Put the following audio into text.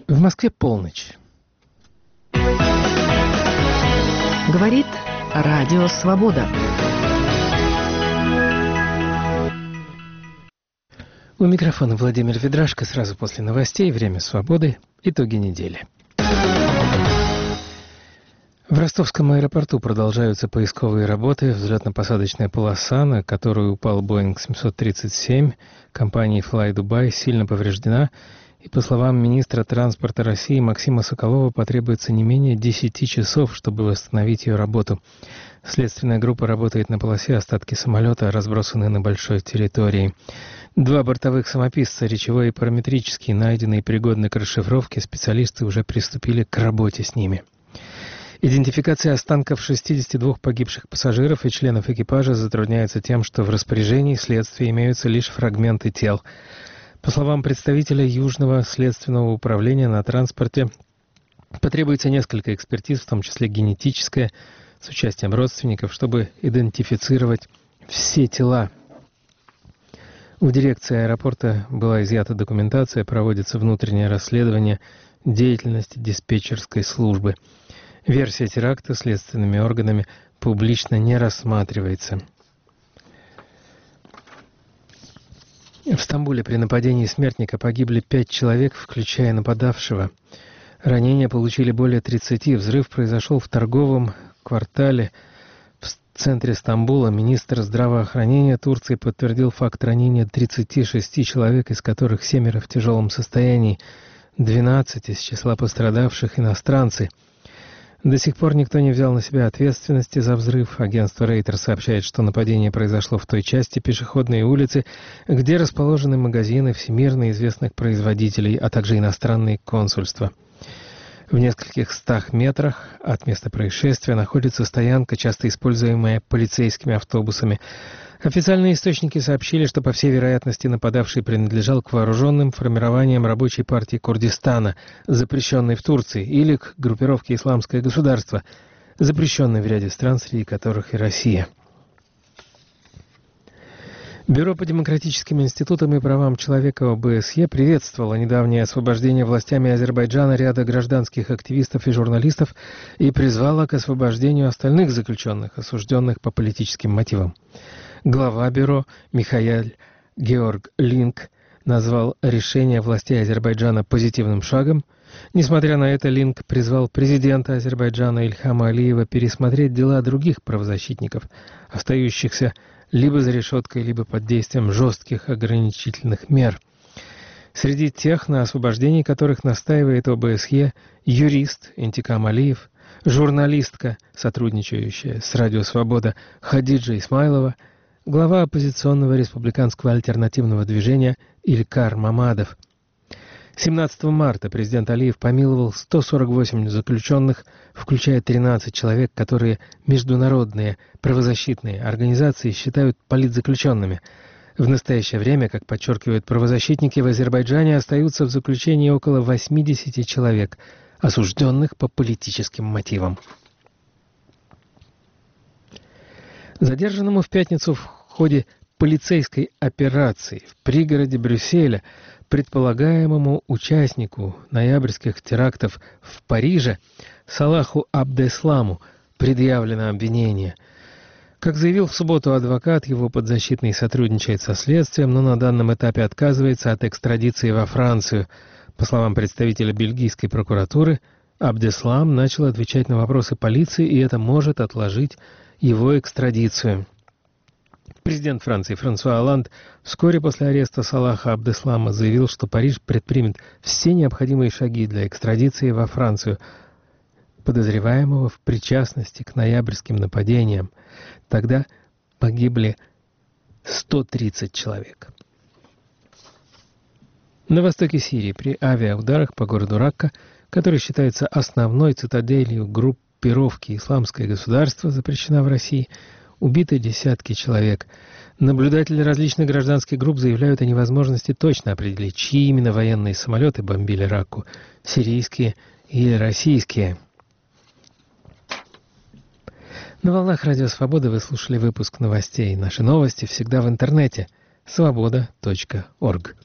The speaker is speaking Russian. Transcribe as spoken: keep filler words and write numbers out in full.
В Москве полночь. Говорит Радио Свобода. У микрофона Владимир Ведрашко. Сразу после новостей «Время свободы». Итоги недели. В ростовском аэропорту продолжаются поисковые работы. Взлетно-посадочная полоса, на которую упал Боинг семьсот тридцать семь компании Fly Dubai, сильно повреждена. И, по словам министра транспорта России Максима Соколова, потребуется не менее десяти часов, чтобы восстановить ее работу. Следственная группа работает на полосе, остатки самолета разбросаны на большой территории. Два бортовых самописца, речевой и параметрический, найдены и пригодны к расшифровке. Специалисты уже приступили к работе с ними. Идентификация останков шестидесяти двух погибших пассажиров и членов экипажа затрудняется тем, что в распоряжении следствия имеются лишь фрагменты тел. По словам представителя Южного следственного управления, на транспорте потребуется несколько экспертиз, в том числе генетическая, с участием родственников, чтобы идентифицировать все тела. У дирекции аэропорта была изъята документация, проводится внутреннее расследование деятельности диспетчерской службы. Версия теракта следственными органами публично не рассматривается. В Стамбуле при нападении смертника погибли пять человек, включая нападавшего. Ранения получили более тридцати. Взрыв произошел в торговом квартале в центре Стамбула. Министр здравоохранения Турции подтвердил факт ранения тридцати шести человек, из которых семеро в тяжелом состоянии. двенадцать из числа пострадавших иностранцы. До сих пор никто не взял на себя ответственности за взрыв. Агентство Рейтер сообщает, что нападение произошло в той части пешеходной улицы, где расположены магазины всемирно известных производителей, а также иностранные консульства. В нескольких стах метрах от места происшествия находится стоянка, часто используемая полицейскими автобусами. Официальные источники сообщили, что, по всей вероятности, нападавший принадлежал к вооруженным формированиям Рабочей партии Курдистана, запрещенной в Турции, или к группировке «Исламское государство», запрещенной в ряде стран, среди которых и Россия. Бюро по демократическим институтам и правам человека О Бэ Эс Е приветствовало недавнее освобождение властями Азербайджана ряда гражданских активистов и журналистов и призвало к освобождению остальных заключенных, осужденных по политическим мотивам. Глава бюро Михаил Георг Линк назвал решение властей Азербайджана позитивным шагом. Несмотря на это, Линк призвал президента Азербайджана Ильхама Алиева пересмотреть дела других правозащитников, остающихся либо за решеткой, либо под действием жестких ограничительных мер. Среди тех, на освобождении которых настаивает О Бэ Эс Е, юрист Интикам Алиев, журналистка, сотрудничающая с Радио Свобода Хадиджа Исмайлова, глава оппозиционного республиканского альтернативного движения Илькар Мамадов. семнадцатого марта президент Алиев помиловал сто сорок восемь заключенных, включая тринадцать человек, которые международные правозащитные организации считают политзаключенными. В настоящее время, как подчеркивают правозащитники, в Азербайджане остаются в заключении около восьмидесяти человек, осужденных по политическим мотивам. Задержанному в пятницу в ходе полицейской операции в пригороде Брюсселя предполагаемому участнику ноябрьских терактов в Париже Салаху Абдесламу предъявлено обвинение. Как заявил в субботу адвокат, его подзащитный сотрудничает со следствием, но на данном этапе отказывается от экстрадиции во Францию. По словам представителя бельгийской прокуратуры, Абдеслам начал отвечать на вопросы полиции, и это может отложить его экстрадицию. Президент Франции Франсуа Олланд вскоре после ареста Салаха Абдеслама заявил, что Париж предпримет все необходимые шаги для экстрадиции во Францию подозреваемого в причастности к ноябрьским нападениям. Тогда погибли сто тридцать человек. На востоке Сирии при авиаударах по городу Ракка, который считается основной цитаделью группировки «Исламское государство», запрещена в России, убиты десятки человек. Наблюдатели различных гражданских групп заявляют о невозможности точно определить, чьи именно военные самолеты бомбили Ракку – сирийские или российские. На волнах Радио Свобода вы слушали выпуск новостей. Наши новости всегда в интернете. свобода точка орг